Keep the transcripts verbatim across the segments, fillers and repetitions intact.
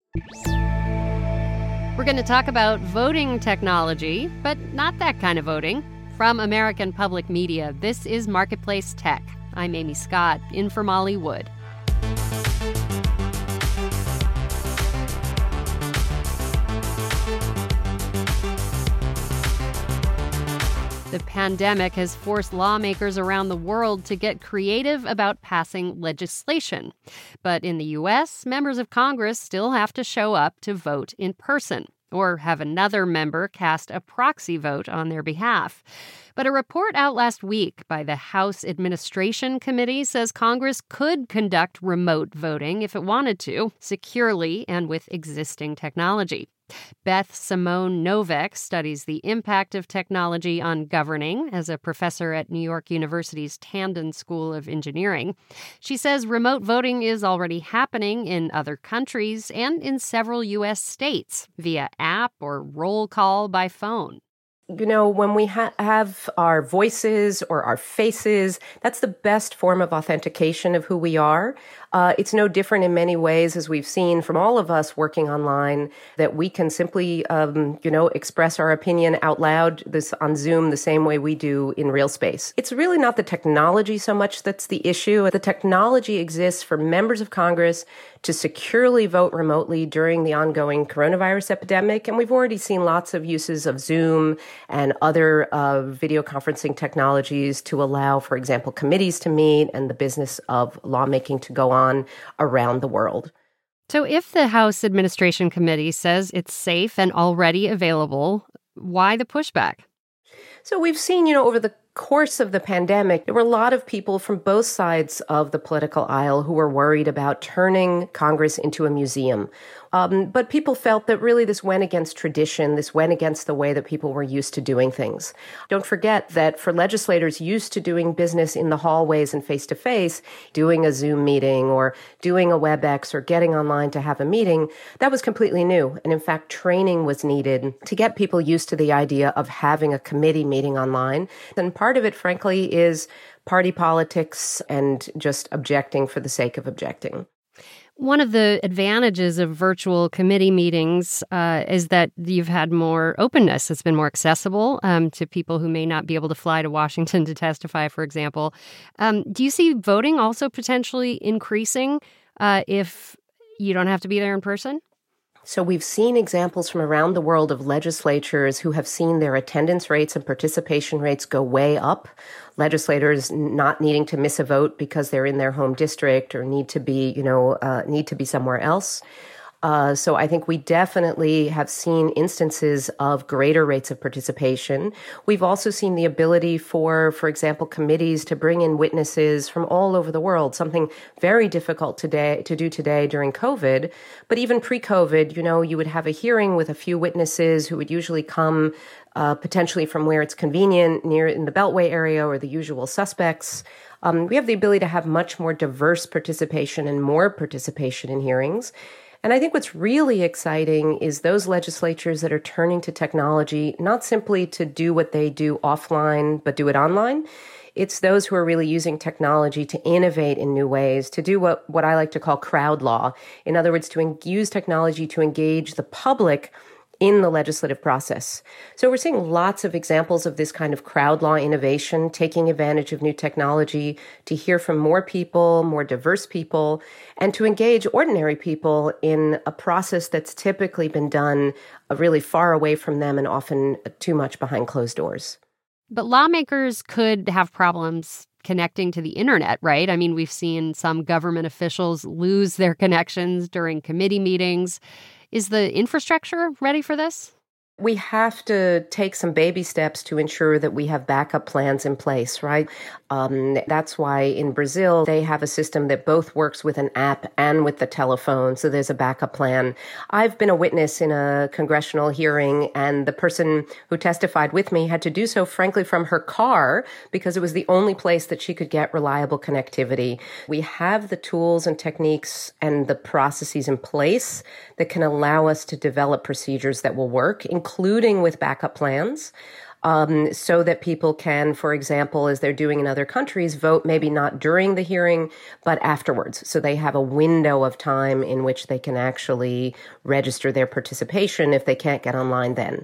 We're going to talk about voting technology, but not that kind of voting. From American Public Media, this is Marketplace Tech. I'm Amy Scott, in for Molly Wood. The pandemic has forced lawmakers around the world to get creative about passing legislation. But in the U S, members of Congress still have to show up to vote in person or have another member cast a proxy vote on their behalf. But a report out last week by the House Administration Committee says Congress could conduct remote voting if it wanted to, securely and with existing technology. Beth Simone Novak studies the impact of technology on governing as a professor at New York University's Tandon School of Engineering. She says remote voting is already happening in other countries and in several U S states via app or roll call by phone. You know, when we ha- have our voices or our faces, that's the best form of authentication of who we are. Uh, it's no different in many ways, as we've seen from all of us working online, that we can simply, um, you know, express our opinion out loud this on Zoom the same way we do in real space. It's really not the technology so much that's the issue. The technology exists for members of Congress to securely vote remotely during the ongoing coronavirus epidemic. And we've already seen lots of uses of Zoom and other uh, video conferencing technologies to allow, for example, committees to meet and the business of lawmaking to go on around the world. So if the House Administration Committee says it's safe and already available, why the pushback? So we've seen, you know, over the course of the pandemic, there were a lot of people from both sides of the political aisle who were worried about turning Congress into a museum. Um, but people felt that really this went against tradition. This went against the way that people were used to doing things. Don't forget that for legislators used to doing business in the hallways and face-to-face, doing a Zoom meeting or doing a WebEx or getting online to have a meeting, that was completely new. And in fact, training was needed to get people used to the idea of having a committee meeting online. And part of it, frankly, is party politics and just objecting for the sake of objecting. One of the advantages of virtual committee meetings uh, is that you've had more openness. It's been more accessible um, to people who may not be able to fly to Washington to testify, for example. Um, do you see voting also potentially increasing uh, if you don't have to be there in person? So we've seen examples from around the world of legislatures who have seen their attendance rates and participation rates go way up. Legislators not needing to miss a vote because they're in their home district or need to be, you know, uh, need to be somewhere else. Uh, so I think we definitely have seen instances of greater rates of participation. We've also seen the ability for, for example, committees to bring in witnesses from all over the world, something very difficult today to do today during COVID. But even pre-COVID, you know, you would have a hearing with a few witnesses who would usually come uh, potentially from where it's convenient, near in the Beltway area or the usual suspects. Um, we have the ability to have much more diverse participation and more participation in hearings. And I think what's really exciting is those legislatures that are turning to technology, not simply to do what they do offline, but do it online. It's those who are really using technology to innovate in new ways, to do what, what I like to call crowd law. In other words, to en- use technology to engage the public in the legislative process. So we're seeing lots of examples of this kind of crowd law innovation, taking advantage of new technology to hear from more people, more diverse people, and to engage ordinary people in a process that's typically been done really far away from them and often too much behind closed doors. But lawmakers could have problems connecting to the internet, right? I mean, we've seen some government officials lose their connections during committee meetings. Is the infrastructure ready for this? We have to take some baby steps to ensure that we have backup plans in place, right? Um, that's why in Brazil, they have a system that both works with an app and with the telephone. So there's a backup plan. I've been a witness in a congressional hearing, and the person who testified with me had to do so, frankly, from her car because it was the only place that she could get reliable connectivity. We have the tools and techniques and the processes in place that can allow us to develop procedures that will work, including with backup plans. um, so that people can, for example, as they're doing in other countries, vote maybe not during the hearing, but afterwards. So they have a window of time in which they can actually register their participation if they can't get online then.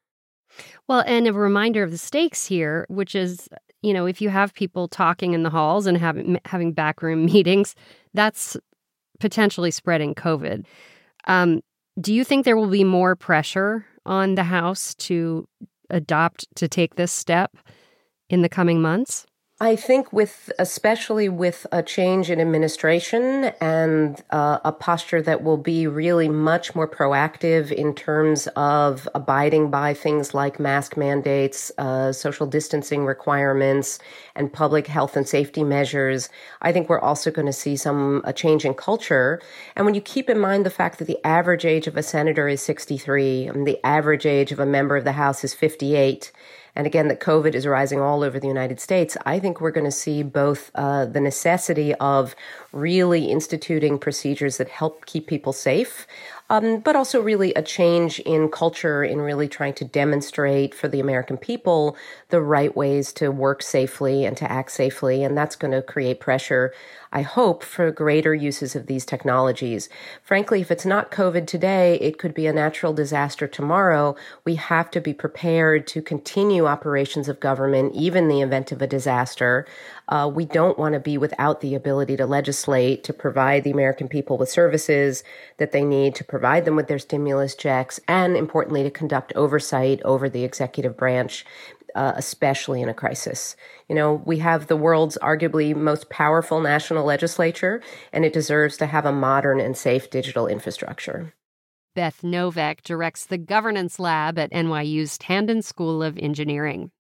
Well, and a reminder of the stakes here, which is, you know, if you have people talking in the halls and having having backroom meetings, that's potentially spreading COVID. Um, do you think there will be more pressure on the House to adopt, to take this step in the coming months? I think with, especially with a change in administration and uh, a posture that will be really much more proactive in terms of abiding by things like mask mandates, uh, social distancing requirements, and public health and safety measures, I think we're also going to see some a change in culture. And when you keep in mind the fact that the average age of a senator is sixty-three, and the average age of a member of the House is fifty-eight, and again, that COVID is rising all over the United States, I think we're going to see both uh, the necessity of really instituting procedures that help keep people safe, um, but also really a change in culture in really trying to demonstrate for the American people the right ways to work safely and to act safely. And that's going to create pressure, I hope, for greater uses of these technologies. Frankly, if it's not COVID today, it could be a natural disaster tomorrow. We have to be prepared to continue operations of government, even in the event of a disaster. Uh, we don't want to be without the ability to legislate, to provide the American people with services that they need, to provide them with their stimulus checks, and importantly, to conduct oversight over the executive branch, uh, especially in a crisis. You know, we have the world's arguably most powerful national legislature, and it deserves to have a modern and safe digital infrastructure. Beth Novak directs the Governance Lab at N Y U's Tandon School of Engineering.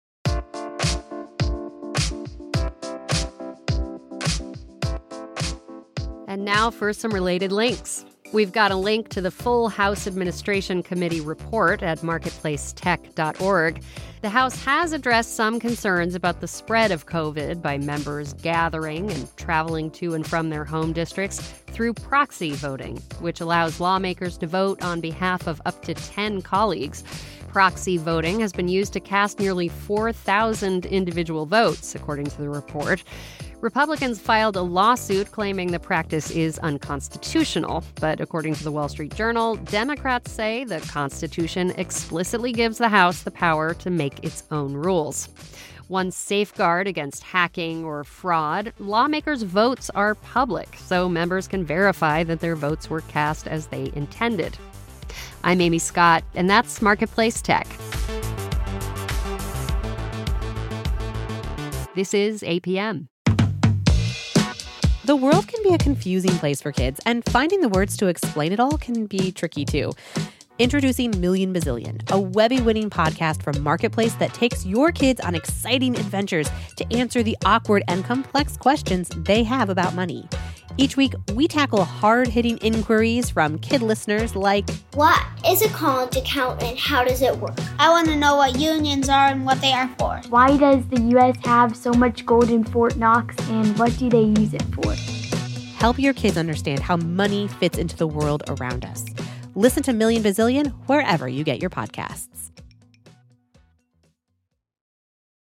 And now for some related links. We've got a link to the full House Administration Committee report at marketplace tech dot org. The House has addressed some concerns about the spread of COVID by members gathering and traveling to and from their home districts through proxy voting, which allows lawmakers to vote on behalf of up to ten colleagues. Proxy voting has been used to cast nearly four thousand individual votes, according to the report. Republicans filed a lawsuit claiming the practice is unconstitutional. But according to the Wall Street Journal, Democrats say the Constitution explicitly gives the House the power to make its own rules. One safeguard against hacking or fraud, lawmakers' votes are public, so members can verify that their votes were cast as they intended. I'm Amy Scott, and that's Marketplace Tech. This is A P M. The world can be a confusing place for kids, and finding the words to explain it all can be tricky too. Introducing Million Bazillion, a Webby-winning podcast from Marketplace that takes your kids on exciting adventures to answer the awkward and complex questions they have about money. Each week, we tackle hard-hitting inquiries from kid listeners like, what is a college account and how does it work? I want to know what unions are and what they are for. Why does the U S have so much gold in Fort Knox and what do they use it for? Help your kids understand how money fits into the world around us. Listen to Million Bazillion wherever you get your podcasts.